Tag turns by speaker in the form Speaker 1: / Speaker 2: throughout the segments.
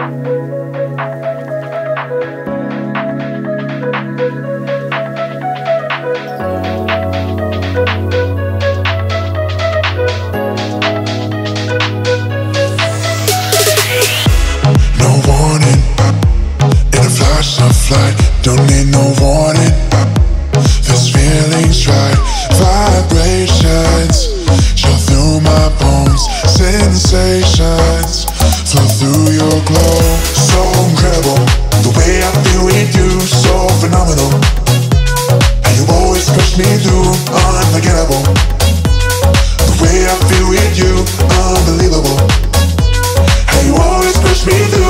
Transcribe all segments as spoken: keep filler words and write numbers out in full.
Speaker 1: Don't need no warning. This feeling's right. Vibrations chill through my bones. Sensations flow through your glow. So incredible, the way I feel with you. So phenomenal, and you always push me through. Unforgettable, the way I feel with you. Unbelievable, and you always push me through.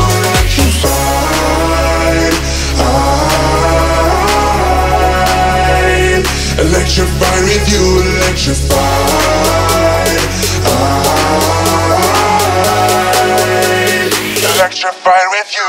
Speaker 1: Electrified, electrified with you, electrified. I, electrified with you.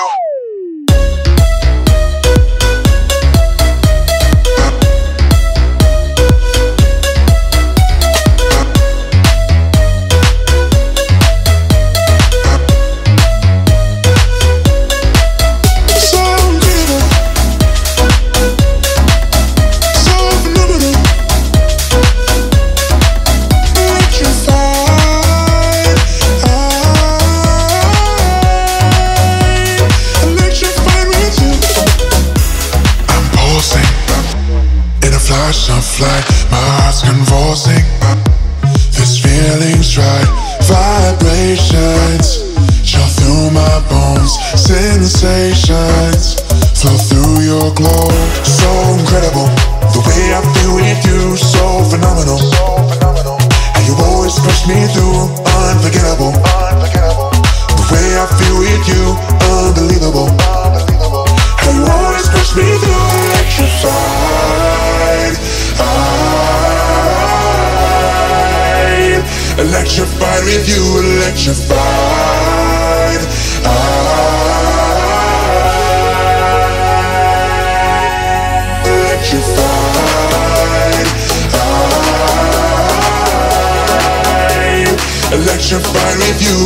Speaker 1: Flash of light, my heart's convulsing. This feeling's right. Vibrations chill through my bones. Sensations flow through your glow. So incredible, the way I feel with you. So phenomenal, and you always push me through. Unforgettable, the way I feel with you. Unbelievable, and you always push me through. Electrified, I, electrified with you, electrified, I, electrified, I, electrified with you,